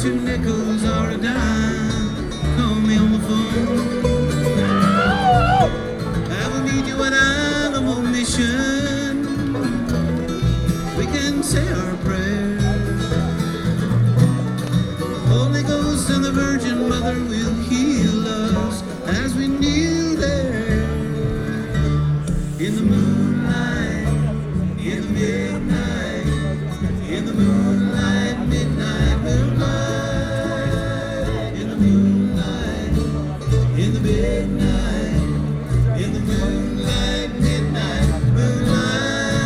2 nickels or a dime, call me on the phone. I will meet you at Alamo Mission. We can say our prayer. Holy Ghost and the Virgin Mother will heal us as we kneel there in the moonlight, in the midnight, in the moonlight, midnight moonlight, in the moonlight, in the midnight, in the moonlight, midnight moonlight.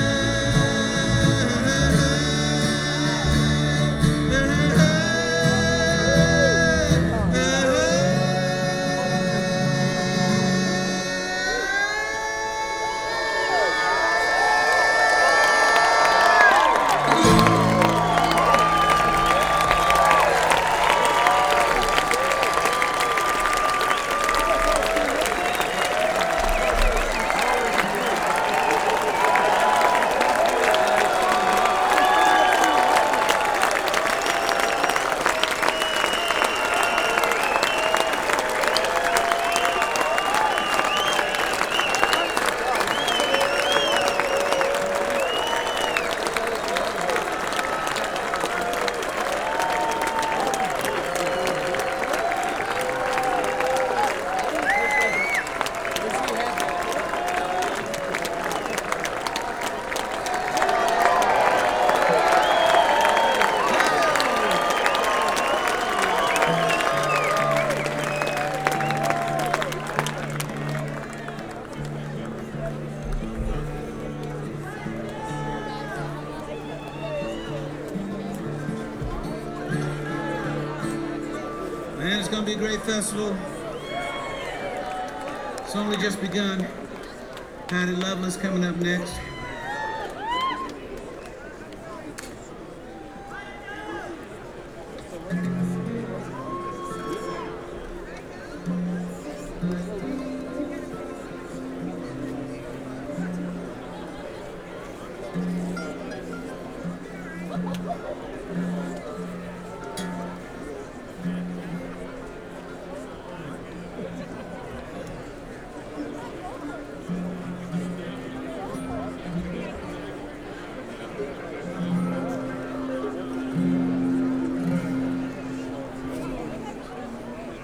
Man, it's gonna be a great festival. It's only just begun. Patty Loveless coming up next.